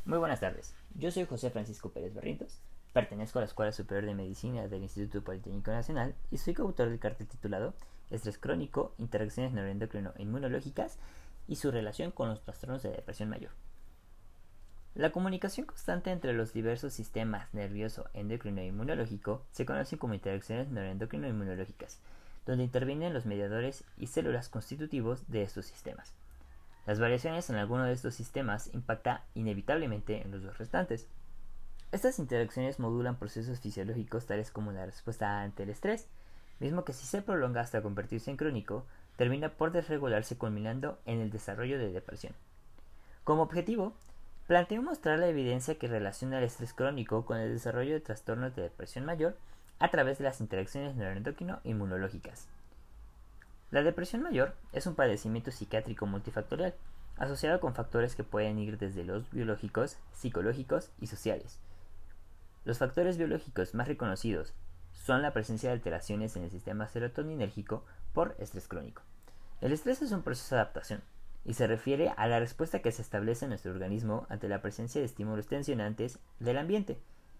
Muy buenas tardes, yo soy José Francisco Pérez Barrientos, pertenezco a la Escuela Superior de Medicina del Instituto Politécnico Nacional y soy coautor del cartel titulado Estrés crónico, interacciones neuroendocrino-inmunológicas y su relación con los trastornos de depresión mayor. La comunicación constante entre los diversos sistemas nervioso, endocrino e inmunológico se conoce como interacciones neuroendocrino-inmunológicas, donde intervienen los mediadores y células constitutivos de estos sistemas. Las variaciones en alguno de estos sistemas impactan inevitablemente en los dos restantes. Estas interacciones modulan procesos fisiológicos tales como la respuesta ante el estrés, mismo que si se prolonga hasta convertirse en crónico, termina por desregularse culminando en el desarrollo de depresión. Como objetivo, planteo mostrar la evidencia que relaciona el estrés crónico con el desarrollo de trastornos de depresión mayor a través de las interacciones neuroendocrino-inmunológicas. La depresión mayor es un padecimiento psiquiátrico multifactorial, asociado con factores que pueden ir desde los biológicos, psicológicos y sociales. Los factores biológicos más reconocidos son la presencia de alteraciones en el sistema serotoninérgico por estrés crónico. El estrés es un proceso de adaptación y se refiere a la respuesta que se establece en nuestro organismo ante la presencia de estímulos tensionantes del ambiente,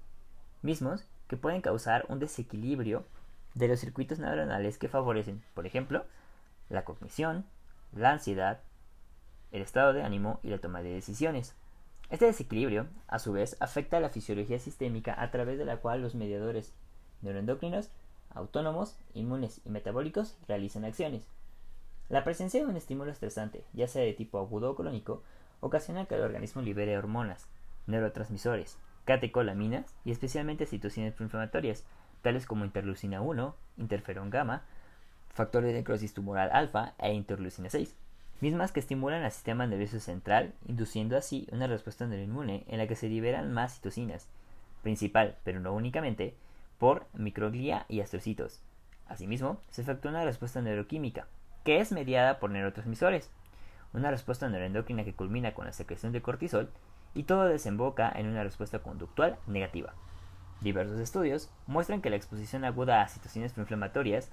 mismos que pueden causar un desequilibrio de los circuitos neuronales que favorecen, por ejemplo, la cognición, la ansiedad, el estado de ánimo y la toma de decisiones. Este desequilibrio, a su vez, afecta a la fisiología sistémica a través de la cual los mediadores neuroendocrinos, autónomos, inmunes y metabólicos realizan acciones. La presencia de un estímulo estresante, ya sea de tipo agudo o crónico, ocasiona que el organismo libere hormonas, neurotransmisores, catecolaminas y especialmente citocinas proinflamatorias, tales como interleucina 1, interferón gamma, factor de necrosis tumoral alfa e interleucina 6, mismas que estimulan al sistema nervioso central, induciendo así una respuesta neuroinmune en la que se liberan más citocinas, principal, pero no únicamente, por microglia y astrocitos. Asimismo, se efectúa una respuesta neuroquímica, que es mediada por neurotransmisores, una respuesta neuroendocrina que culmina con la secreción de cortisol, y todo desemboca en una respuesta conductual negativa. Diversos estudios muestran que la exposición aguda a citocinas proinflamatorias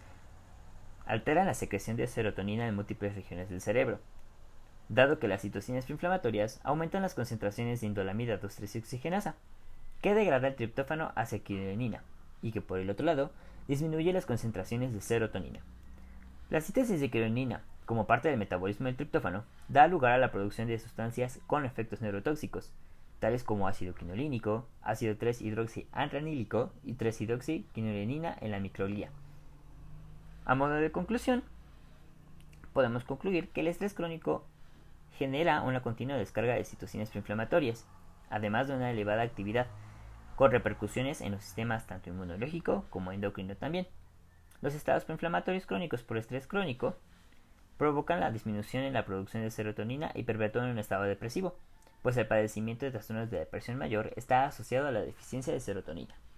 altera la secreción de serotonina en múltiples regiones del cerebro, dado que las citocinas proinflamatorias aumentan las concentraciones de indolamida 2,3-oxigenasa, que degrada el triptófano hacia quinolinina, y que por el otro lado disminuye las concentraciones de serotonina. La síntesis de quinolinina, como parte del metabolismo del triptófano, da lugar a la producción de sustancias con efectos neurotóxicos, tales como ácido quinolínico, ácido 3-hidroxiantranílico y 3-hidroxiquinolinina en la microglia. A modo de conclusión, podemos concluir que el estrés crónico genera una continua descarga de citocinas proinflamatorias, además de una elevada actividad, con repercusiones en los sistemas tanto inmunológico como endocrino también. Los estados proinflamatorios crónicos por estrés crónico provocan la disminución en la producción de serotonina y perpetúan un estado depresivo, pues el padecimiento de trastornos de depresión mayor está asociado a la deficiencia de serotonina.